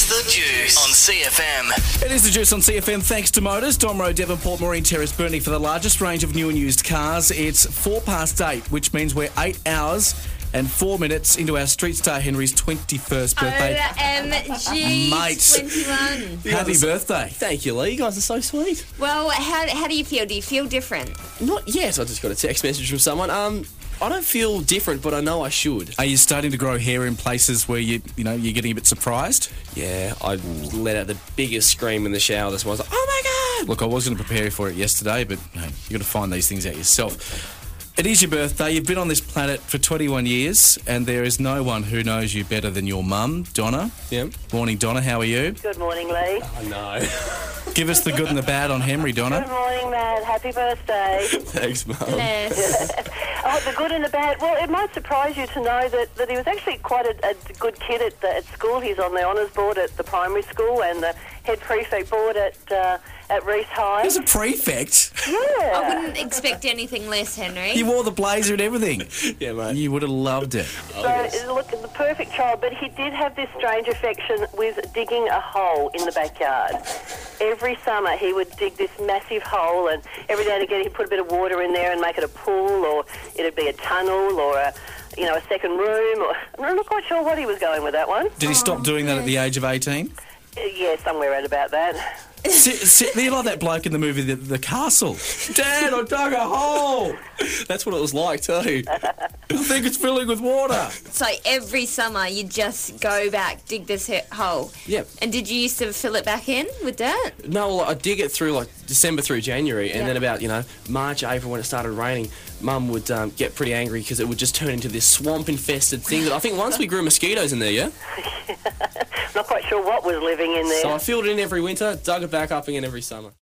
It's the Juice on CFM. It is the Juice on CFM, thanks to Motors. Dom Road, Devonport, Maureen Terrace, Burnie for the largest range of new and used cars. It's 8:04, which means we're 8 hours and 4 minutes into our Street Star Henry's 21st birthday. OMG, Mate. 21. Happy birthday. Thank you, Lee. You guys are so sweet. Well, how do you feel? Do you feel different? Not yet. I just got a text message from someone. I don't feel different, but I know I should. Are you starting to grow hair in places where you're getting a bit surprised? Yeah, I let out the biggest scream in the shower this morning. I was like, oh my God! Look, I was going to prepare you for it yesterday, but you've got to find these things out yourself. It is your birthday. You've been on this planet for 21 years, and there is no one who knows you better than your mum, Donna. Yeah. Morning, Donna. How are you? Good morning, Lee. I know. Give us the good and the bad on Henry, Donna. Good morning, Matt. Happy birthday. Thanks, Mum. Yes. Oh, the good and the bad. Well, it might surprise you to know that he was actually quite a good kid at school. He's on the honours board at the primary school and the head prefect board at Reese High. He's a prefect. Yeah. I wouldn't expect anything less, Henry. You wore the blazer and everything. Yeah, mate. You would have loved it. So, look, the perfect child, but he did have this strange affection with digging a hole in the backyard. Every summer he would dig this massive hole, and every now and again he'd put a bit of water in there and make it a pool, or it'd be a tunnel, or a second room. I'm not quite sure what he was going with that one. Did he stop doing that at the age of 18? Yeah, somewhere around about that. You're like that bloke in the movie The Castle. Dad, I dug a hole. That's what it was like, too. I think it's filling with water. So every summer you just go back, dig this hole. Yep. And did you used to fill it back in with dirt? No, well, I dig it through like December through January, and then about March, April, when it started raining, Mum would get pretty angry because it would just turn into this swamp-infested thing that I think once we grew mosquitoes in there, yeah? Not quite sure what was living in there. So I filled it in every winter, dug it back up again every summer.